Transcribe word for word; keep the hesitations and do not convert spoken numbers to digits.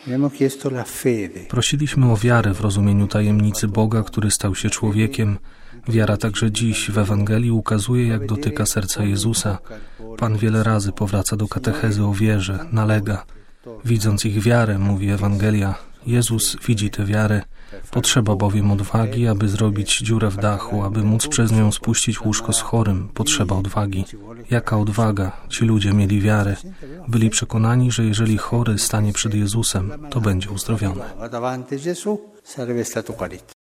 Prosiliśmy o wiarę w rozumieniu tajemnicy Boga, który stał się człowiekiem. Wiara także dziś w Ewangelii ukazuje, jak dotyka serca Jezusa. Pan wiele razy powraca do katechezy o wierze, nalega. Widząc ich wiarę, mówi Ewangelia, Jezus widzi tę wiarę. Potrzeba bowiem odwagi, aby zrobić dziurę w dachu, aby móc przez nią spuścić łóżko z chorym. Potrzeba odwagi. Jaka odwaga? Ci ludzie mieli wiarę. Byli przekonani, że jeżeli chory stanie przed Jezusem, to będzie uzdrowiony.